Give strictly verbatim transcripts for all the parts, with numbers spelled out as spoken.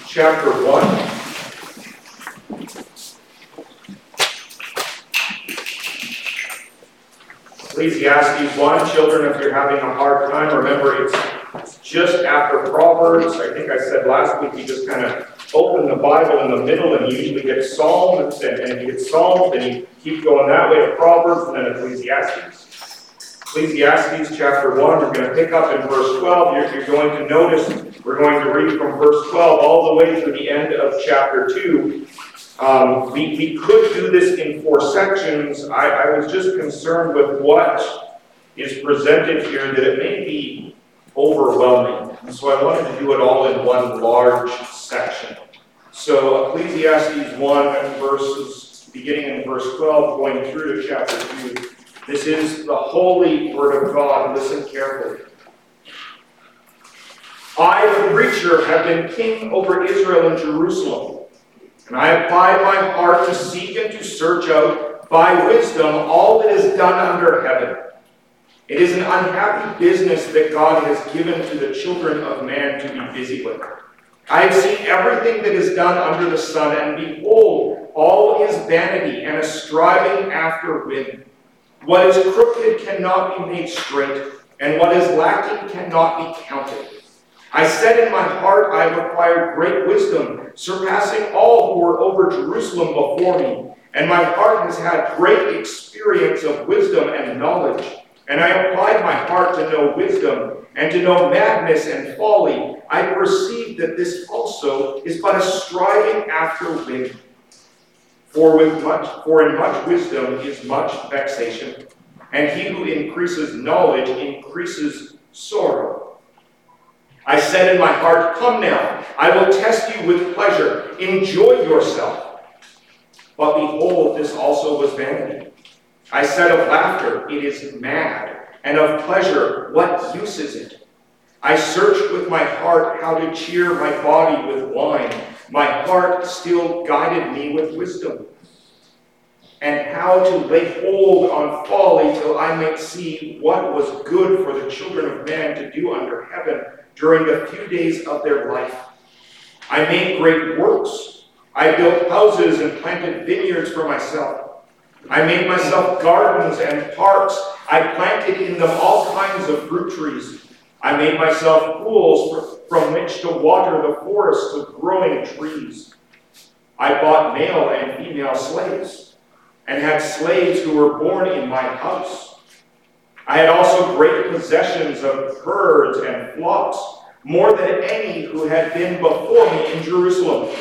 chapter one. Ecclesiastes one. Children, if you're having a hard time, remember it's, it's just after Proverbs. I think I said last week you just kind of open the Bible in the middle and you usually get Psalms, and, and you get Psalms, and you keep going that way to Proverbs and then Ecclesiastes. Ecclesiastes chapter one, we're going to pick up in verse twelve. You're, you're going to notice we're going to read from verse twelve all the way through the end of chapter two. Um, we, we could do this in four sections. I, I was just concerned with what is presented here, that it may be overwhelming. And so I wanted to do it all in one large section. So Ecclesiastes one, verses beginning in verse twelve, going through to chapter two. This is the holy word of God. Listen carefully. I, the preacher, have been king over Israel and Jerusalem, and I applied my heart to seek and to search out by wisdom all that is done under heaven. It is an unhappy business that God has given to the children of man to be busy with. I have seen everything that is done under the sun, and behold, all is vanity and a striving after wind. What is crooked cannot be made straight, and what is lacking cannot be counted. I said in my heart, I have acquired great wisdom, surpassing all who were over Jerusalem before me. And my heart has had great experience of wisdom and knowledge. And I applied my heart to know wisdom, and to know madness and folly. I perceived that this also is but a striving after wind. For with much, for in much wisdom is much vexation, and he who increases knowledge increases sorrow. I said in my heart, come now, I will test you with pleasure. Enjoy yourself. But behold, this also was vanity. I said of laughter, it is mad, and of pleasure, what use is it? I searched with my heart how to cheer my body with wine. My heart still guided me with wisdom, and how to lay hold on folly till I might see what was good for the children of man to do under heaven during the few days of their life. I made great works. I built houses and planted vineyards for myself. I made myself gardens and parks. I planted in them all kinds of fruit trees. I made myself pools from which to water the forests of growing trees. I bought male and female slaves, and had slaves who were born in my house. I had also great possessions of herds and flocks, more than any who had been before me in Jerusalem.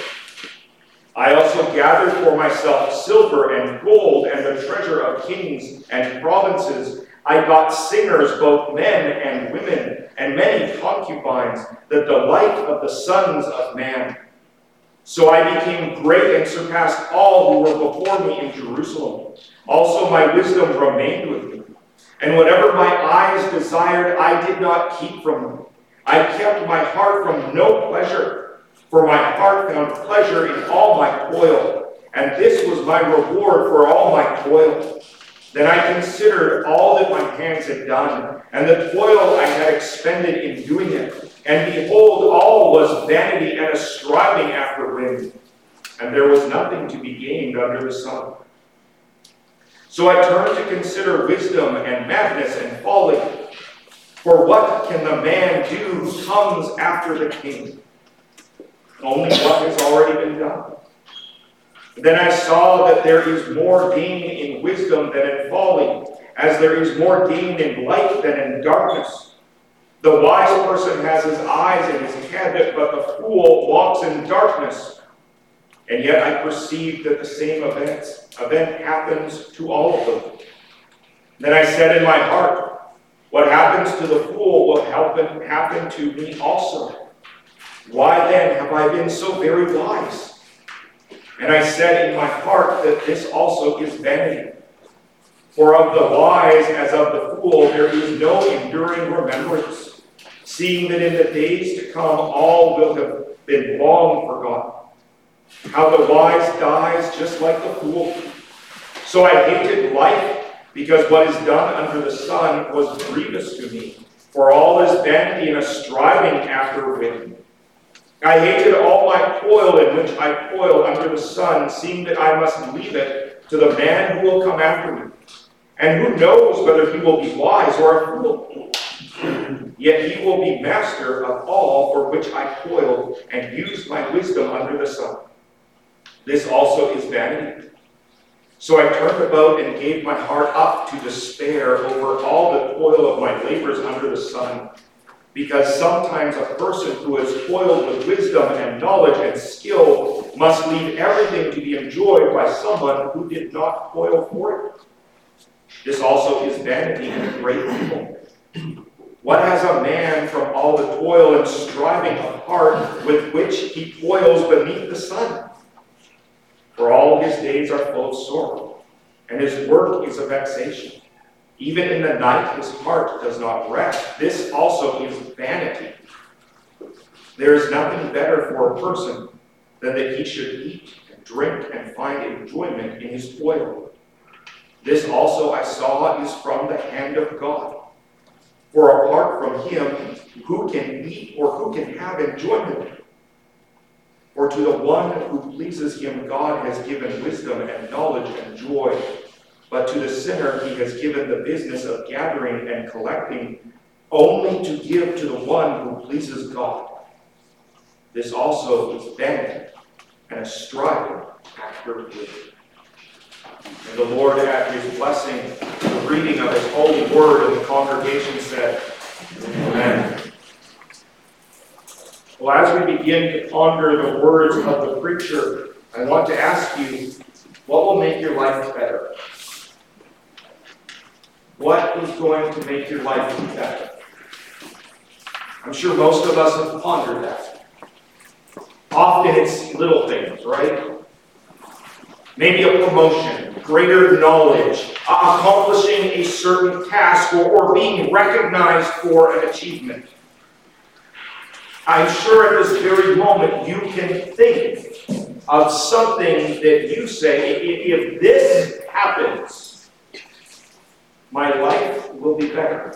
I also gathered for myself silver and gold and the treasure of kings and provinces. I got singers, both men and women, and many concubines, the delight of the sons of man. So I became great and surpassed all who were before me in Jerusalem. Also my wisdom remained with me, and whatever my eyes desired, I did not keep from them. I kept my heart from no pleasure, for my heart found pleasure in all my toil, and this was my reward for all my toil. Then I considered all that my hands had done, and the toil I had expended in doing it. And behold, all was vanity and a striving after wind, and there was nothing to be gained under the sun. So I turned to consider wisdom and madness and folly. For what can the man do who comes after the king? Only what has already been done. Then I saw that there is more gain in wisdom than in folly, as there is more gain in light than in darkness. The wise person has his eyes in his head, but the fool walks in darkness. And yet I perceived that the same event, event happens to all of them. Then I said in my heart, what happens to the fool will happen, happen to me also. Why then have I been so very wise? And I said in my heart that this also is vanity. For of the wise as of the fool there is no enduring remembrance, seeing that in the days to come all will have been long forgotten. How the wise dies just like the fool. So I hated life, because what is done under the sun was grievous to me. For all is vanity and a striving after wind. I hated all my toil in which I toil under the sun, seeing that I must leave it to the man who will come after me. And who knows whether he will be wise or a fool? Yet he will be master of all for which I toiled and used my wisdom under the sun. This also is vanity. So I turned about and gave my heart up to despair over all the toil of my labors under the sun. Because sometimes a person who has toiled with wisdom and knowledge and skill must leave everything to be enjoyed by someone who did not toil for it. This also is vanity and a great evil. What has a man from all the toil and striving of heart with which he toils beneath the sun? For all his days are full of sorrow, and his work is a vexation. Even in the night his heart does not rest. This also is vanity. There is nothing better for a person than that he should eat and drink and find enjoyment in his toil. This also I saw is from the hand of God. For apart from him, who can eat or who can have enjoyment? For to the one who pleases him, God has given wisdom and knowledge and joy. But to the sinner he has given the business of gathering and collecting, only to give to the one who pleases God. This also is vanity and a striving after wisdom. And the Lord add his blessing to the reading of his holy word, and the congregation said, Amen. Well, as we begin to ponder the words of the preacher, I want to ask you, what will make your life better? What is going to make your life better? I'm sure most of us have pondered that. Often it's little things, right? Maybe a promotion, greater knowledge, accomplishing a certain task, or, or being recognized for an achievement. I'm sure at this very moment you can think of something that you say, if this happens, my life will be better.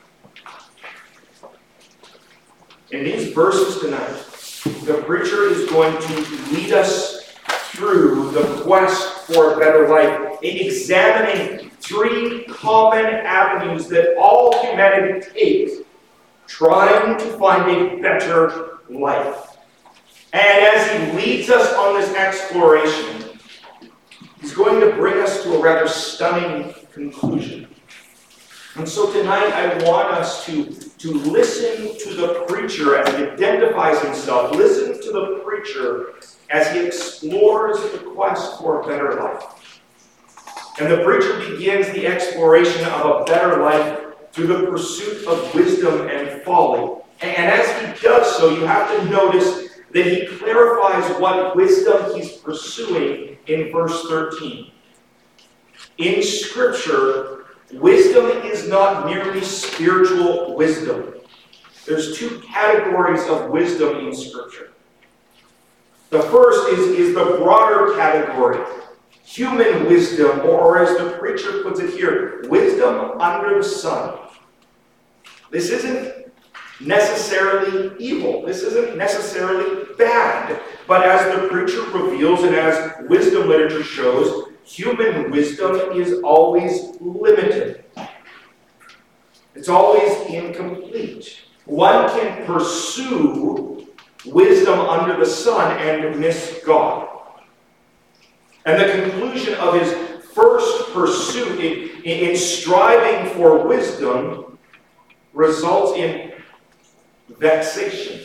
In these verses tonight, the preacher is going to lead us through the quest for a better life, examining three common avenues that all humanity takes, trying to find a better life. And as he leads us on this exploration, he's going to bring us to a rather stunning conclusion. And so tonight I want us to, to listen to the preacher as he identifies himself. Listen to the preacher as he explores the quest for a better life. And the preacher begins the exploration of a better life through the pursuit of wisdom and folly. And as he does so, you have to notice that he clarifies what wisdom he's pursuing in verse thirteen. In Scripture, wisdom is not merely spiritual wisdom. There's two categories of wisdom in Scripture. The first is, is the broader category, human wisdom, or, or as the preacher puts it here, wisdom under the sun. This isn't necessarily evil. This isn't necessarily bad. But as the preacher reveals and as wisdom literature shows, human wisdom is always limited. It's always incomplete. One can pursue wisdom under the sun and miss God. And the conclusion of his first pursuit in, in striving for wisdom results in vexation.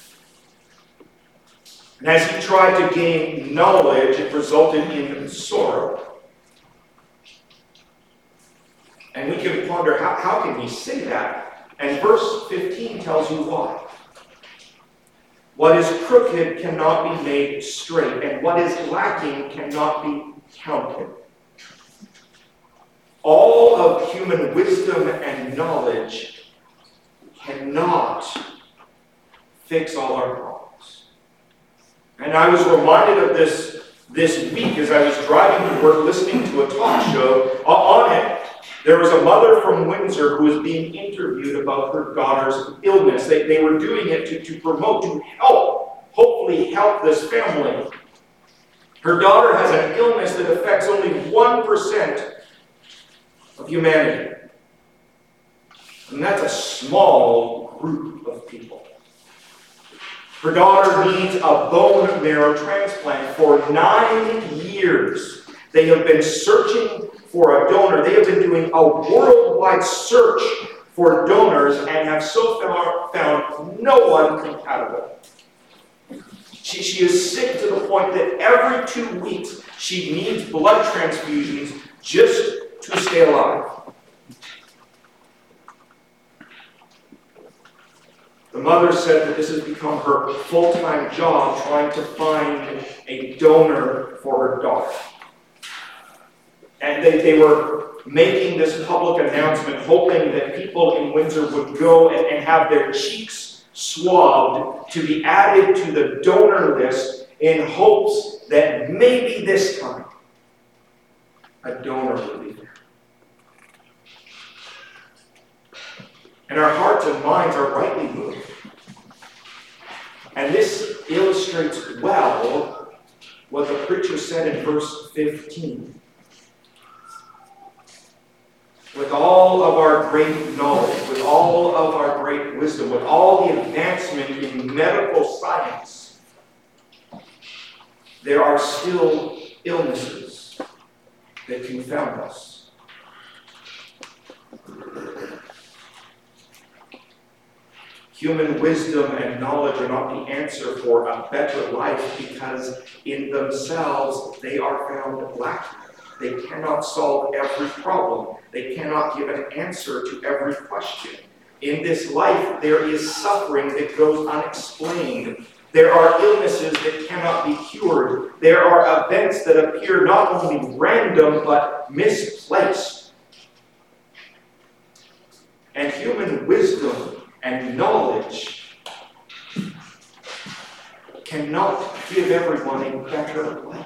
And as he tried to gain knowledge, it resulted in sorrow. And we can ponder, how, how can he say that? And verse fifteen tells you why. What is crooked cannot be made straight, and what is lacking cannot be counted. All of human wisdom and knowledge cannot fix all our problems. And I was reminded of this this week as I was driving to work listening to a talk show. On it, there was a mother from Windsor who was being interviewed about her daughter's illness. They, they were doing it to, to promote, to help, hopefully help this family. Her daughter has an illness that affects only one percent of humanity. And that's a small group of people. Her daughter needs a bone marrow transplant. For nine years, they have been searching for a donor. They have been doing a worldwide search for donors and have so far found no one compatible. She, she is sick to the point that every two weeks she needs blood transfusions just to stay alive. The mother said that this has become her full-time job, trying to find a donor for her daughter. And they, they were making this public announcement, hoping that people in Windsor would go and, and have their cheeks swabbed to be added to the donor list in hopes that maybe this time a donor would be there. And our hearts and minds are rightly moved. And this illustrates well what the preacher said in verse fifteen. With all of our great knowledge, with all of our great wisdom, with all the advancement in medical science, there are still illnesses that confound us. Human wisdom and knowledge are not the answer for a better life, because in themselves they are found lacking. They cannot solve every problem. They cannot give an answer to every question. In this life, there is suffering that goes unexplained. There are illnesses that cannot be cured. There are events that appear not only random, but misplaced. And human wisdom and knowledge cannot give everyone a better life.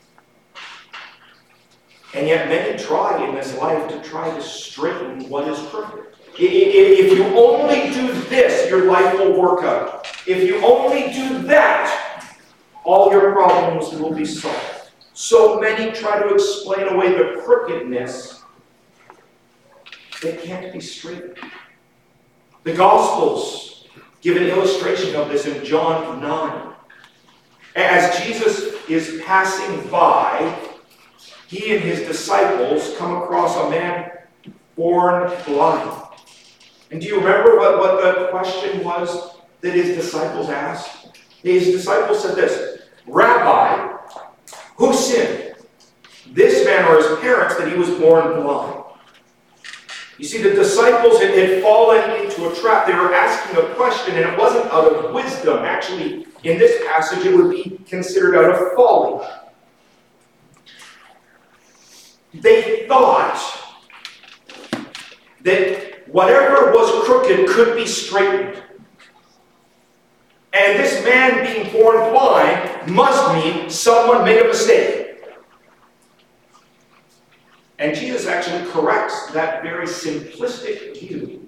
And yet many try in this life to try to straighten what is crooked. If you only do this, your life will work out. If you only do that, all your problems will be solved. So many try to explain away the crookedness that can't be straightened. The Gospels give an illustration of this in John nine. As Jesus is passing by, he and his disciples come across a man born blind. And do you remember what, what the question was that his disciples asked? His disciples said this: Rabbi, who sinned, this man or his parents, that he was born blind? You see, the disciples had, had fallen into a trap. They were asking a question, and it wasn't out of wisdom. Actually, in this passage, it would be considered out of folly. They thought that whatever was crooked could be straightened. And this man being born blind must mean someone made a mistake. And Jesus actually corrects that very simplistic view.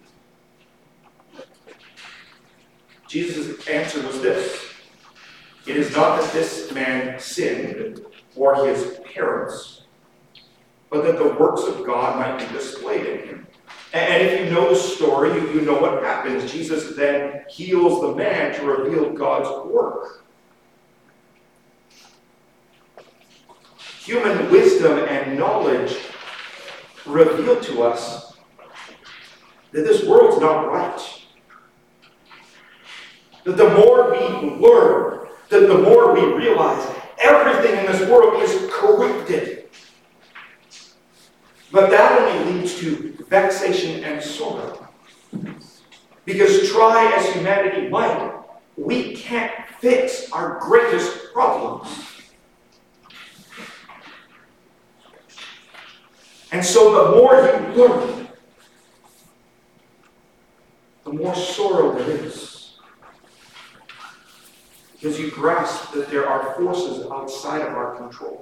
Jesus' answer was this: it is not that this man sinned or his parents, but that the works of God might be displayed in him. And if you know the story, you, you know what happens. Jesus then heals the man to reveal God's work. Human wisdom and knowledge reveal to us that this world's not right. That the more we learn, that the more we realize everything in this world is corrupted. But that only leads to vexation and sorrow. Because try as humanity might, we can't fix our greatest problems. And so the more you learn, the more sorrow there is. Because you grasp that there are forces outside of our control.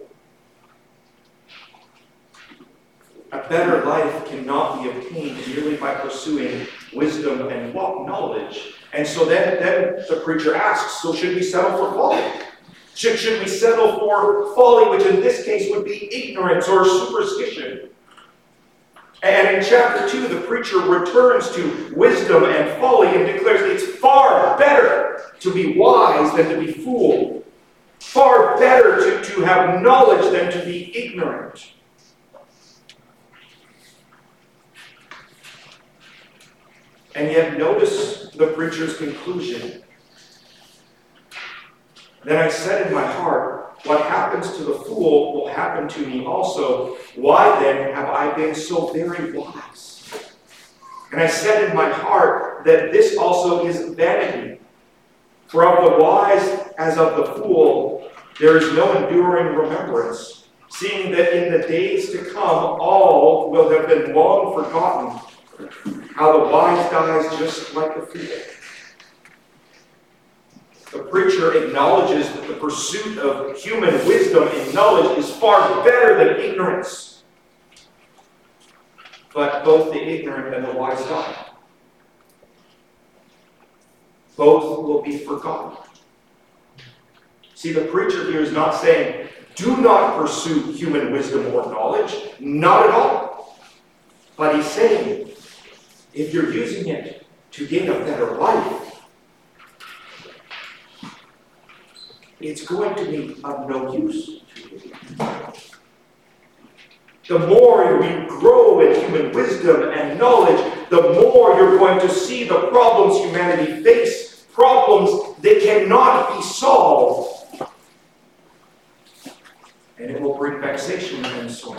A better life cannot be obtained merely by pursuing wisdom and knowledge, And so then, then the preacher asks, so should we settle for folly? Should, should we settle for folly, which in this case would be ignorance or superstition? And in chapter two, the preacher returns to wisdom and folly and declares it's far better to be wise than to be fooled. Far better to, to have knowledge than to be ignorant. And yet notice the preacher's conclusion. Then I said in my heart, what happens to the fool will happen to me also. Why then have I been so very wise? And I said in my heart that this also is vanity. For of the wise as of the fool, there is no enduring remembrance, seeing that in the days to come all will have been long forgotten. How the wise dies just like the fool. The preacher acknowledges that the pursuit of human wisdom and knowledge is far better than ignorance. But both the ignorant and the wise die. Both will be forgotten. See, the preacher here is not saying, do not pursue human wisdom or knowledge. Not at all. But he's saying, if you're using it to gain a better life, it's going to be of no use to you. The more you grow in human wisdom and knowledge, the more you're going to see the problems humanity face, problems that cannot be solved. And it will bring vexation and sorrow.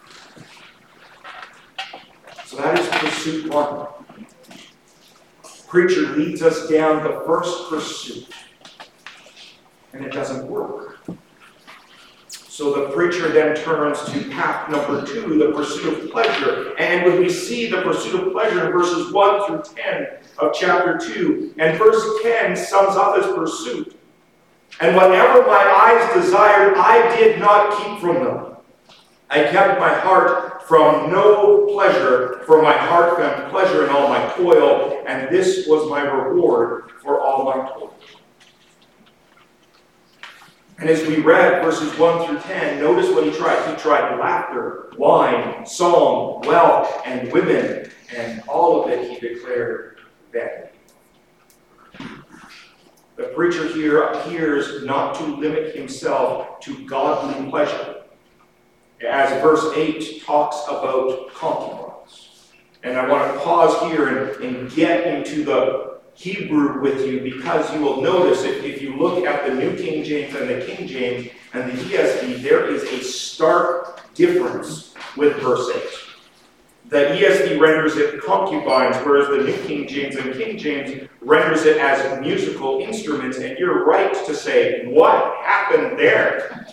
So that is pursuit one. Preacher leads us down the first pursuit. And it doesn't work. So the preacher then turns to path number two, the pursuit of pleasure. And when we see the pursuit of pleasure in verses one through ten of chapter two, and verse ten sums up his pursuit. And whatever my eyes desired, I did not keep from them. I kept my heart from no pleasure, for my heart found pleasure in all my toil, and this was my reward for all my toil. And as we read verses one through ten, notice what he tried. He tried laughter, wine, song, wealth, and women, and all of it he declared vanity. The preacher here appears not to limit himself to godly pleasure, as verse eight talks about concubines. And I want to pause here and, and get into the Hebrew with you, because you will notice if, if you look at the New King James and the King James and the E S V, there is a stark difference with verse eight. The E S V renders it concubines, whereas the New King James and King James renders it as musical instruments. And you're right to say, what happened there?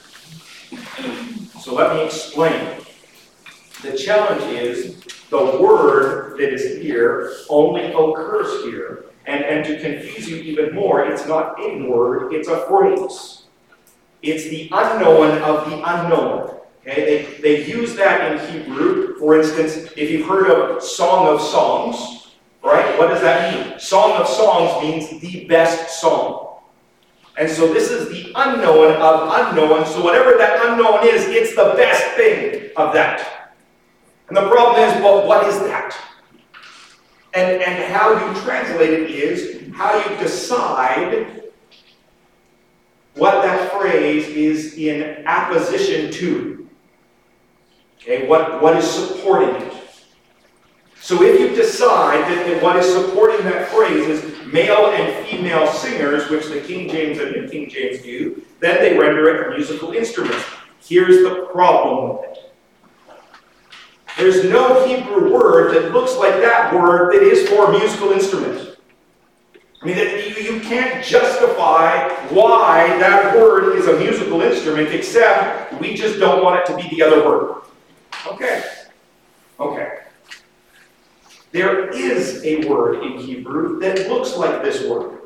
So let me explain. The challenge is the word that is here only occurs here. And, and to confuse you even more, it's not a word, it's a phrase. It's the unknown of the unknown. Okay? They, they use that in Hebrew. For instance, if you've heard of Song of Songs, right? What does that mean? Song of Songs means the best song. And so this is the unknown of unknown. So whatever that unknown is, it's the best thing of that. And the problem is, well, what is that? And, and how you translate it is how you decide what that phrase is in apposition to. Okay, what, what is supporting it? So if you decide that, that what is supporting that phrase is male and female singers, which the King James and the King James do, then they render it musical instruments. Here's the problem with it. There's no Hebrew word that looks like that word that is for a musical instrument. I mean, that you, you can't justify why that word is a musical instrument, except we just don't want it to be the other word. Okay. Okay. There is a word in Hebrew that looks like this word.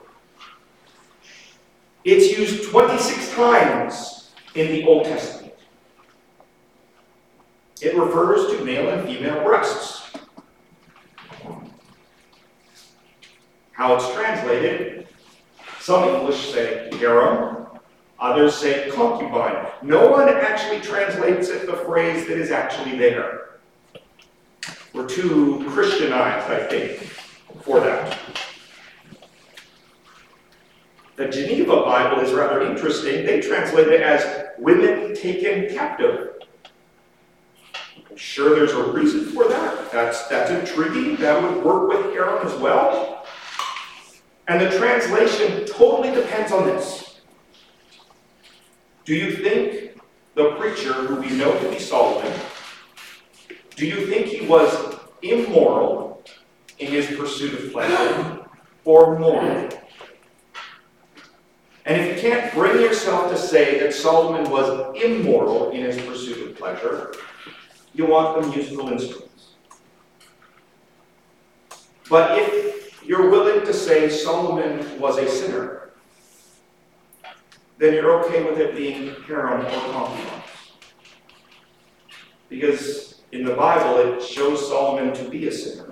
It's used twenty-six times in the Old Testament. It refers to male and female breasts. how it's translated. Some English say harem, others say concubine. No one actually translates it the phrase that is actually there. We're too Christianized, I think, for that. The Geneva Bible is rather interesting. They translate it as women taken captive. I'm sure there's a reason for that. That's, that's intriguing. That would work with harem as well. And the translation totally depends on this. Do you think the preacher, who we know to be Solomon, do you think he was immoral in his pursuit of pleasure or moral? And if you can't bring yourself to say that Solomon was immoral in his pursuit of pleasure, you want the musical instruments. But if you're willing to say Solomon was a sinner, then you're okay with it being harem or concubines. Because in the Bible, it shows Solomon to be a sinner.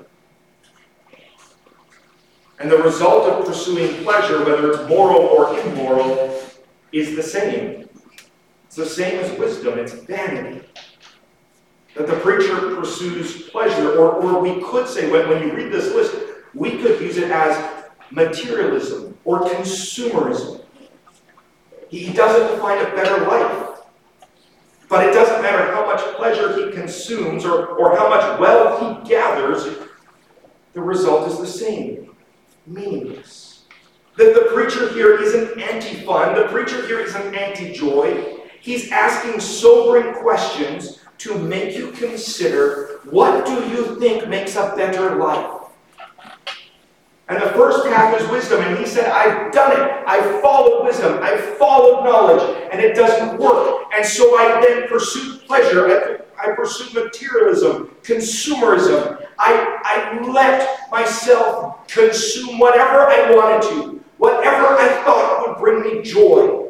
And the result of pursuing pleasure, whether it's moral or immoral, is the same. It's the same as wisdom. It's vanity. That the preacher pursues pleasure, or, or we could say, when, when you read this list, we could use it as materialism or consumerism. He doesn't find a better life. But it doesn't matter how much pleasure he consumes or, or how much wealth he gathers, the result is the same. Meaningless. That the preacher here isn't anti-fun. The preacher here isn't anti-joy. He's asking sobering questions to make you consider, what do you think makes a better life? And the first path is wisdom. And he said, I've done it. I've followed wisdom. I've followed knowledge. And it doesn't work. And so I then pursued pleasure. I pursued materialism, consumerism. I, I let myself consume whatever I wanted to, whatever I thought would bring me joy.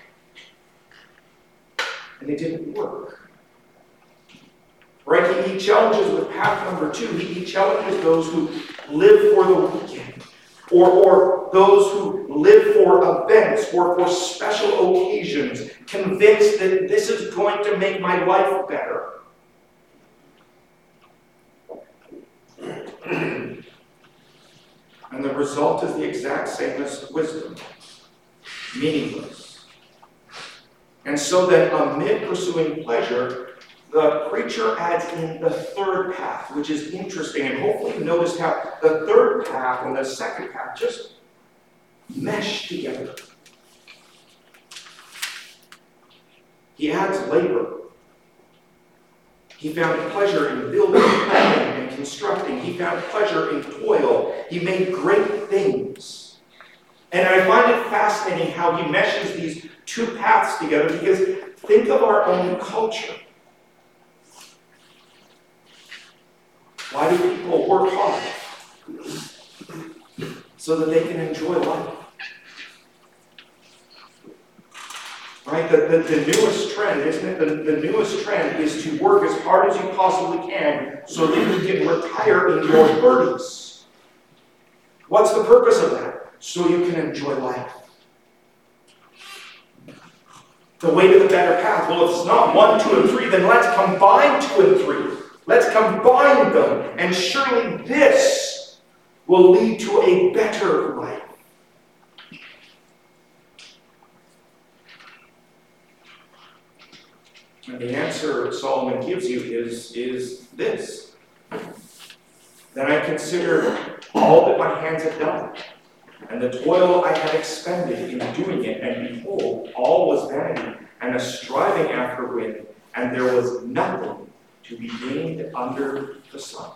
And it didn't work. Right? He, he challenges with path number two. He, he challenges those who live for the weekend, or, or those who live for events or for special occasions, convinced that this is going to make my life better. And the result is the exact same as wisdom. Meaningless. And so then, amid pursuing pleasure, the preacher adds in the third path, which is interesting. And hopefully you noticed how the third path and the second path just mesh together. He adds labor. He found pleasure in building, planning, and constructing. He found pleasure in toil. He made great things. And I find it fascinating how he meshes these two paths together, because think of our own culture. Why do people work hard? So that they can enjoy life. Right? The, the, the newest trend, isn't it? The, the newest trend is to work as hard as you possibly can so that you can retire in your thirties. What's the purpose of that? So you can enjoy life. The way to the better path. Well, if it's not one, two, and three, then let's combine two and three. Let's combine them. And surely this will lead to a better life. And the answer Solomon gives you is, is this. Then I considered all that my hands had done, and the toil I had expended in doing it, and behold, all was vanity, and a striving after wind, and there was nothing to be gained under the sun.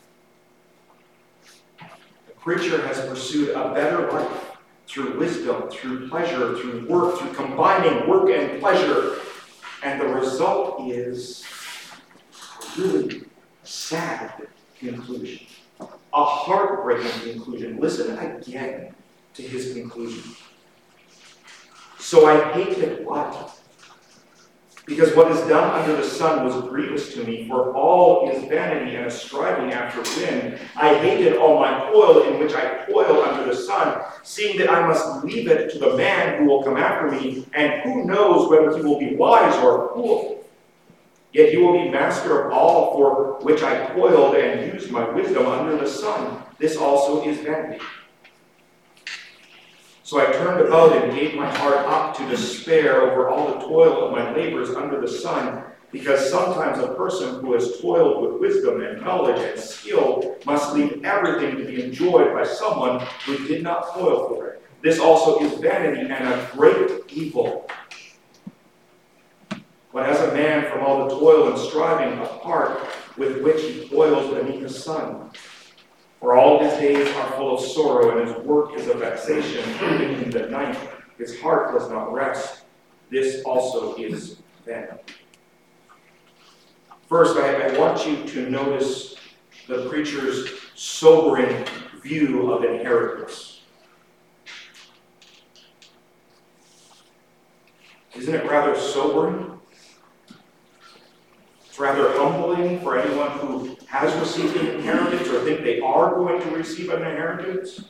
The preacher has pursued a better life through wisdom, through pleasure, through work, through combining work and pleasure. And the result is a really sad conclusion. A heartbreaking conclusion. Listen again to his conclusion. So I hated what? Because what is done under the sun was grievous to me, for all is vanity and a striving after wind. I hated all my toil in which I toil under the sun, seeing that I must leave it to the man who will come after me, and who knows whether he will be wise or a fool. Yet he will be master of all for which I toiled and used my wisdom under the sun. This also is vanity. So I turned about and gave my heart up to despair over all the toil of my labors under the sun, because sometimes a person who has toiled with wisdom and knowledge and skill must leave everything to be enjoyed by someone who did not toil for it. This also is vanity and a great evil. What has a man from all the toil and striving apart with which he toils beneath the sun? For all his days are full of sorrow, and his work is a vexation. Even in the night, his heart does not rest. This also is vanity. First, I, I want you to notice the preacher's sobering view of inheritance. Isn't it rather sobering? It's rather humbling for anyone who has received an inheritance or think they are going to receive an inheritance.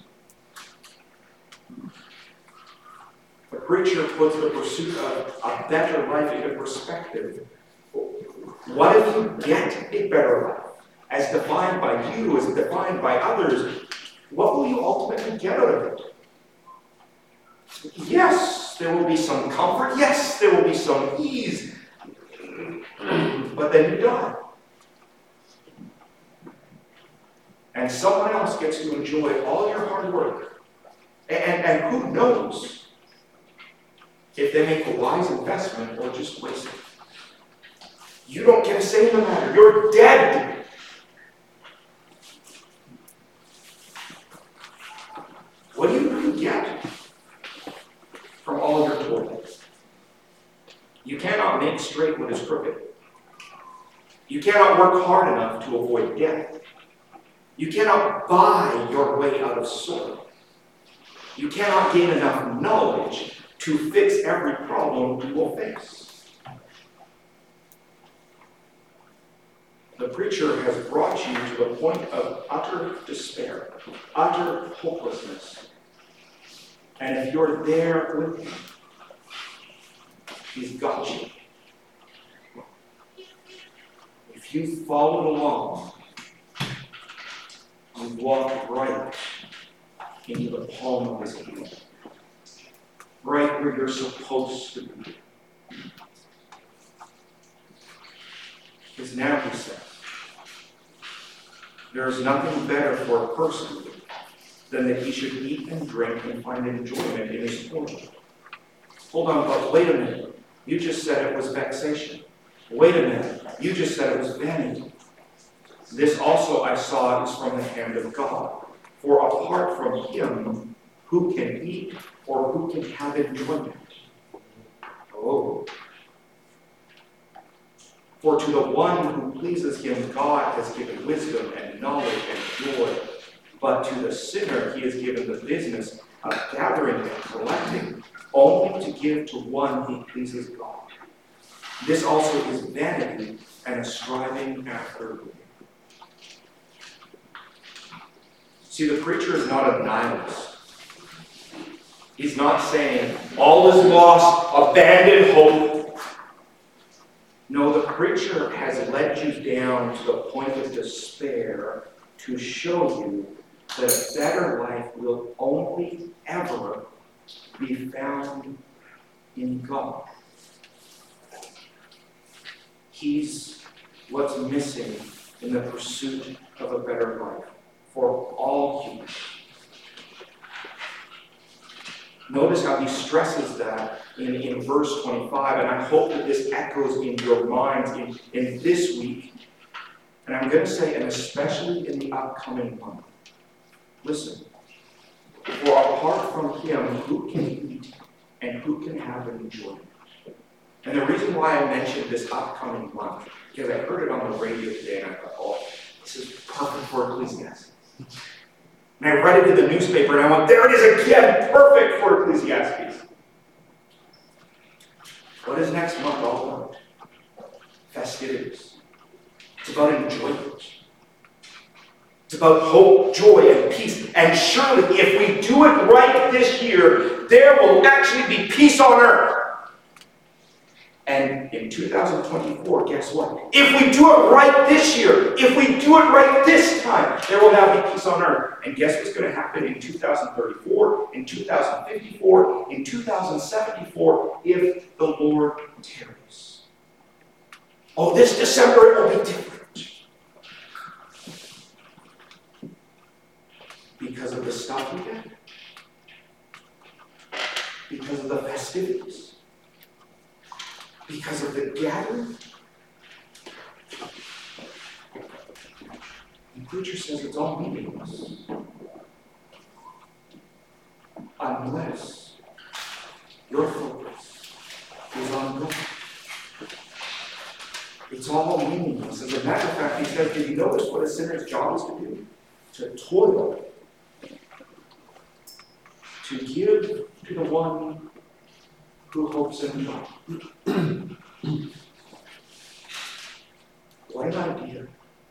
The preacher puts the pursuit of a better life into perspective. What if you get a better life, as defined by you, as defined by others? What will you ultimately get out of it? Yes, there will be some comfort. Yes, there will be some ease. But then you die. And someone else gets to enjoy all your hard work. And, and who knows if they make a wise investment or just waste it. You don't get a say in the matter. You're dead. What do you really get from all your toil? You cannot make straight what is crooked. You cannot work hard enough to avoid death. You cannot buy your way out of sorrow. You cannot gain enough knowledge to fix every problem you will face. The preacher has brought you to the point of utter despair, utter hopelessness. And if you're there with him, he's got you. If you followed along, you walk right into the palm of his hand, right where you're supposed to be. Because now he says, there is nothing better for a person than that he should eat and drink and find enjoyment in his toil. Hold on, but wait a minute. You just said it was vexation. Wait a minute. You just said it was vanity. This also I saw is from the hand of God. For apart from him, who can eat or who can have enjoyment? Oh. For to the one who pleases him, God has given wisdom and knowledge and joy. But to the sinner, he has given the business of gathering and collecting, only to give to one who pleases God. This also is vanity and a striving after gain. See, the preacher is not a nihilist. He's not saying, all is lost, abandon hope. No, the preacher has led you down to the point of despair to show you that a better life will only ever be found in God. He's what's missing in the pursuit of a better life for all humans. Notice how he stresses that in, in verse twenty-five, and I hope that this echoes in your minds in, in this week. And I'm going to say, and especially in the upcoming month. Listen, for apart from him, who can eat and who can have enjoyment? And the reason why I mentioned this upcoming month, because I heard it on the radio today, and I thought, oh, this is perfect for Ecclesiastes. And I read it in the newspaper, and I went, there it is again, perfect for Ecclesiastes. What is next month all about? festivities. It's about enjoyment. It's about hope, joy, and peace. And surely, if we do it right this year, there will actually be peace on earth. And in two thousand twenty-four, guess what? If we do it right this year, if we do it right this time, there will now be peace on earth. And guess what's going to happen in two thousand thirty-four, in two thousand fifty-four, in two thousand seventy-four, if the Lord tarries? Oh, this December it will be different. Because of the stuff we get. Because of the festivities. Because of the gathering. The preacher says it's all meaningless. Unless your focus is on God. It's all meaningless. As a matter of fact, he says, do you notice what a sinner's job is to do? To toil. To give to the one who hopes in God. What an idea.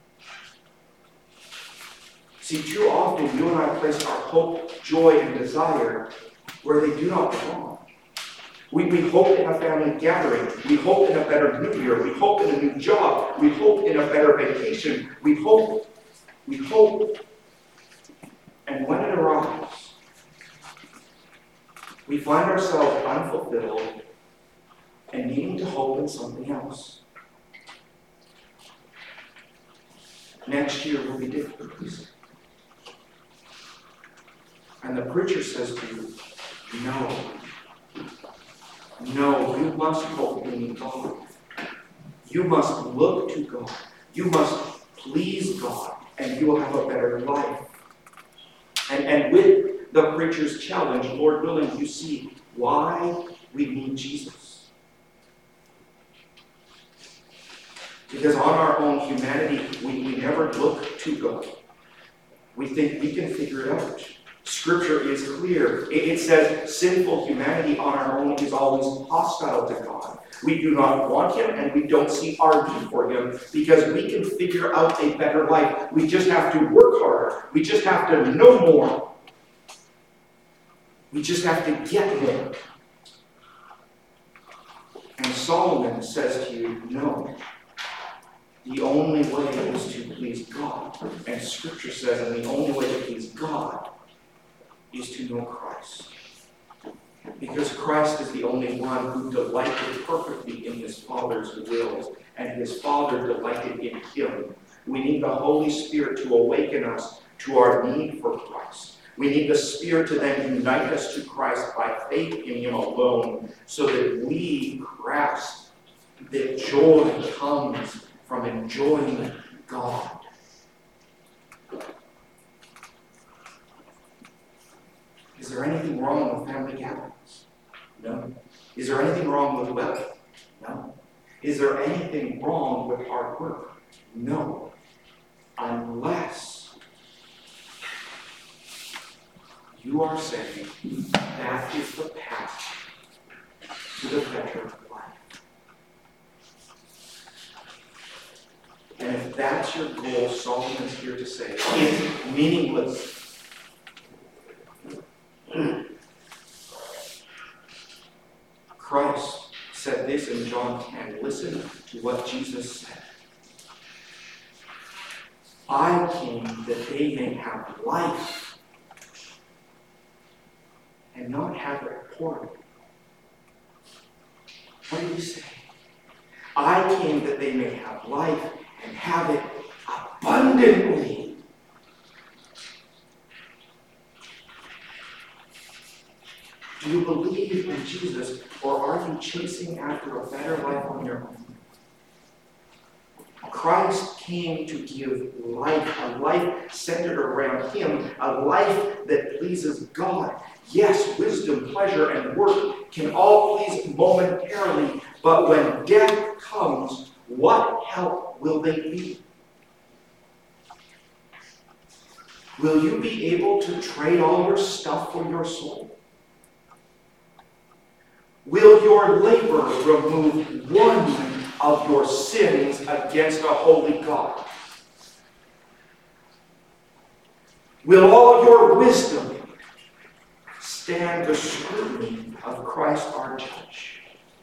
See, too often you and I place our hope, joy, and desire where they do not belong. We, we hope in a family gathering. We hope in a better New Year. We hope in a new job. We hope in a better vacation. We hope, we hope, and when it arrives, we find ourselves unfulfilled and needing to hope in something else. Next year will be different. And the preacher says to you, no. No, you must hope in God. You must look to God. You must please God, and you will have a better life. And, and with the preacher's challenge, Lord willing, you see why we need Jesus. Because on our own humanity, we, we never look to God. We think we can figure it out. Scripture is clear. It, it says sinful humanity on our own is always hostile to God. We do not want Him, and we don't see our need for Him because we can figure out a better life. We just have to work harder. We just have to know more. We just have to get more. And Solomon says to you, no. The only way is to please God. And Scripture says, and the only way to please God is to know Christ. Because Christ is the only one who delighted perfectly in His Father's will, and His Father delighted in Him. We need the Holy Spirit to awaken us to our need for Christ. We need the Spirit to then unite us to Christ by faith in Him alone, so that we grasp that joy comes from enjoying God. Is there anything wrong with family gatherings? No. Is there anything wrong with wealth? No. Is there anything wrong with hard work? No. Unless you are saying that is the path to the better life. And if that's your goal, Solomon is here to say, it's meaningless. Christ said this in John ten. Listen to what Jesus said. I came that they may have life and not have it poorly. What did he say? I came that they may have life and have it abundantly. Do you believe in Jesus, or are you chasing after a better life on your own? Christ came to give life, a life centered around Him, a life that pleases God. Yes, wisdom, pleasure, and work can all please momentarily, but when death comes, what help will they be? Will you be able to trade all your stuff for your soul? Will your labor remove one of your sins against a holy God? Will all your wisdom stand the scrutiny of Christ our judge?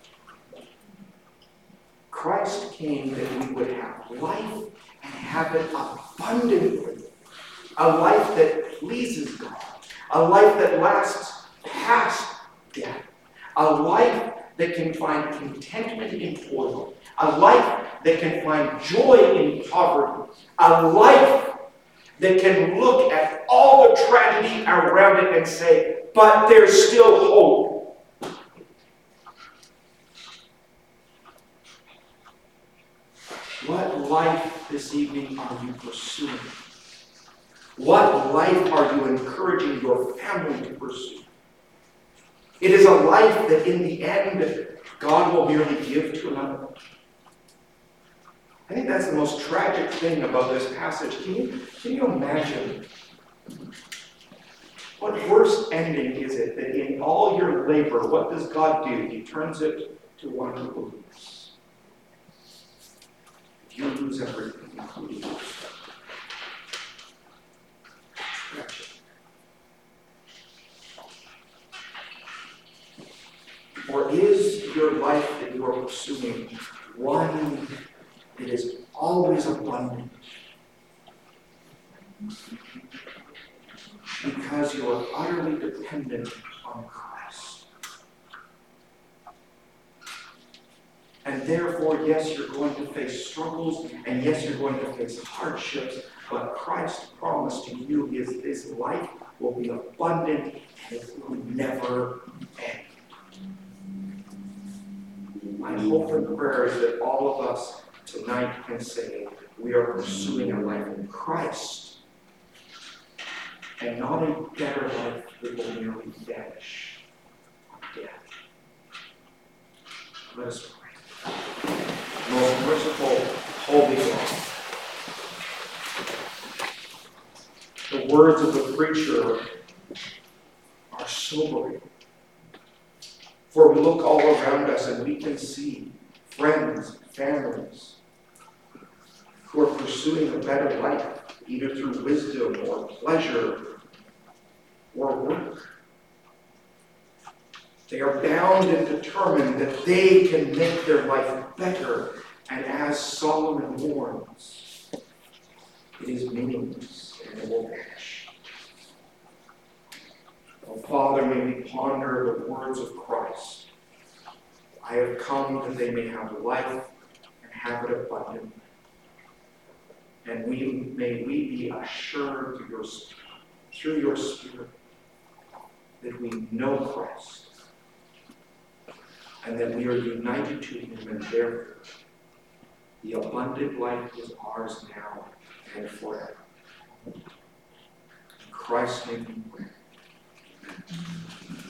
Christ came that we would have life and have it abundantly. A life that pleases God. A life that lasts past death. A life that can find contentment in toil. A life that can find joy in poverty. A life that can look at all the tragedy around it and say, but there's still hope. What life this evening are you pursuing? What life are you encouraging your family to pursue? It is a life that in the end, God will merely give to another. I think that's the most tragic thing about this passage. Can you, can you imagine? What worse ending is it that in all your labor, what does God do? He turns it to one who believes. You lose everything, including yourself. Tragic. Or is your life that you are pursuing one that is always abundant? Because you are utterly dependent on Christ. And therefore, yes, you're going to face struggles, and yes, you're going to face hardships, but Christ's promise to you is this life will be abundant and it will never end. My hope and prayer is that all of us tonight can say we are pursuing a life in Christ and not a better life that will merely vanish on death. Let us pray. Most merciful, holy God, the words of the preacher are sobering. For we look all around us and we can see friends, families who are pursuing a better life, either through wisdom or pleasure or work. They are bound and determined that they can make their life better, and as Solomon warns, it is meaningless and it will vanish. Oh, Father, may we ponder the words of Christ. I have come that they may have life and have it abundantly. And we may we be assured through your, through your Spirit that we know Christ and that we are united to him, and therefore the abundant life is ours now and forever. In Christ's name we pray. Amen.